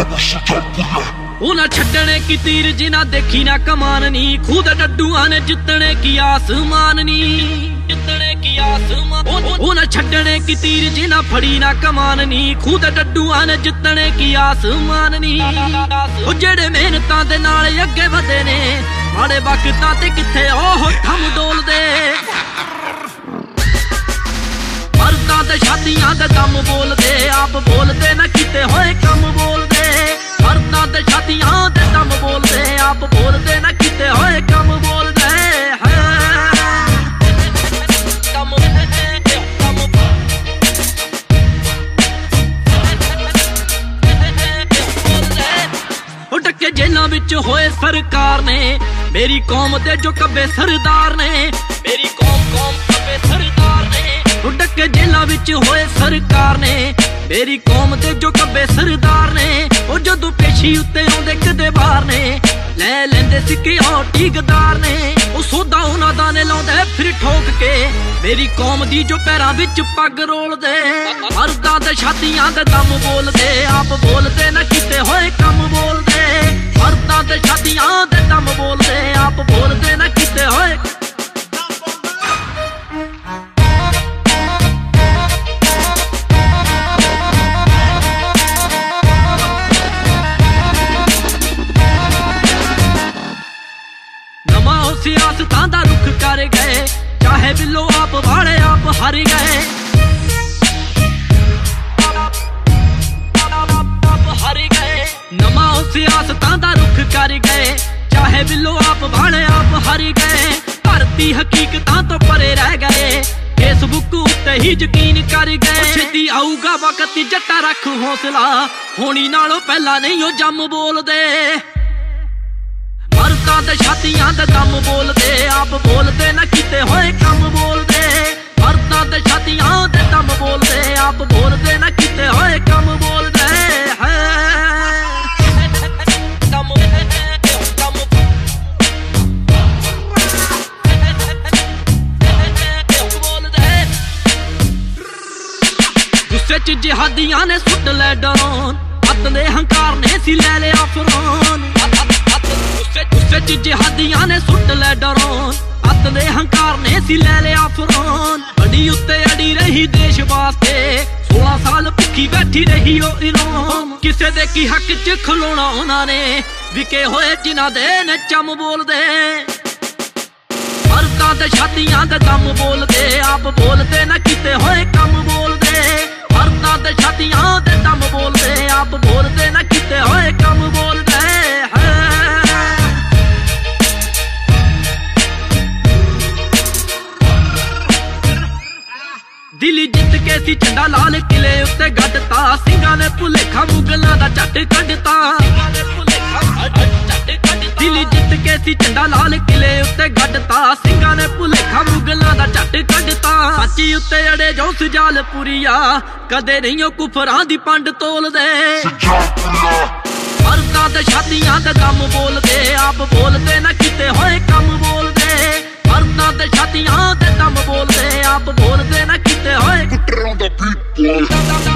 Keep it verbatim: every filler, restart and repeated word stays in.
उन्हें छड्डने की तीर जिन्हें देखी ना कमान नी, खुद डड्डुआ ने जितने की आसमान नी, जितने की आसमान। उन्हें छड्डने की तीर जिन्हें फड़ी ना कमान नी, खुद डड्डुआ ने जितने की आसमान नी। जेड़े मेहनतां दे नाल अगे वधे ने, माड़े वक्तां ते किथे ओह थम डोलदे। मर्दां ते शादियां दे दम बोलदे, आप बोलदे ना किते होए कम बोलदे। मर्दां ते शादियां दे दम बोलदे, आप बोलदे ना किते होए कम बोलदे। डके जेलों विच होए सरकार ने, मेरी कौम दे जो कब्बे सरदार ने, मेरी कौम कौम कब्बे सरदार ने। डके जेलों विच होए सरकार ने, मेरी कौम दे जो कब्बे सरदार ने। ओ जदों पेशी उत्ते आउंदे कदे बाहर ने, ले लेंदे सिक्योरिटी गद्दार ने। ओ सौदा उन्हां दा ने लाउंदे फिर ठोक के, मेरी कौम दी जो पैरां विच पग रोलदे। मर्दां ते शादियां दे दम बोलदे, आप बोलदे ना किते होए कम बोलदे। मर्दां ते शादियां दे दम बोलदे, आप बोलदे ना किते होए। सियासतां दा रुख कर गए, चाहे बिलो आप वाले आप हार गए। आप हार गए। नमा सियासतां दा रुख कर गए, चाहे बिलो आप वाले आप हार गए। भारती हकीकतां तो परे रह गए, फेसबुक उत्ते ही यकीन कर गए। छेती आऊगा वक्त जट्टा रख हौसला, होनी नालों पहला नहीं ओ जम बोलदे। मर्दां ते शादियां दे दम बोलदे, आप बोलदे ना किते होए कम बोलदे। मर्दां ते शादियां दे दम बोलदे, आप बोलदे ना किते होए कम बोलदे। गुस्से च जिहादियां ने सुट लै डरोन, हत्थ दे हंकार ने सी लै लिया फरौन। गुस्से च जिहादियां ने सुट लै डरोन, हत्थ दे हंकार ने सी लै लिया फरौन। बड़ी उत्ते अड़ी रही देश वास्ते, सोलह साल भुखी बैठी रही ओ इराम। किसे दे की हक च खलोना उन्हां ने, विके होए जिन्हां दे ने चम बोलदे। मर्दां ते शादियां दे दम बोलदे, आप बोलदे ना किते होए कम बोलदे। मर्दां ते शादियां दे दम बोलदे, आप बोलदे ना किते होए कम बोलदे। दिल्ली जित के सी झंडा लाल किले उत्ते गढ़ता, सिंघां ने भुलेखा मुगलां दा झट कढता। दिल्ली जित के सी झंडा लाल किले उत्ते गढ़ता, सिंघां ने भुलेखा मुगलां दा झट कढता। सच्ची उत्ते अड़े जो सुजाल पुरिया, कदे नहीं ओ कुफरां दी पंड तोलदे। मर्दां ते शादियां दे दम बोलदे, आप बोलदे ना किते होए कम बोलदे। मर्दां ते शादियां दे दम बोलदे, आप बोलदे ना किते होए।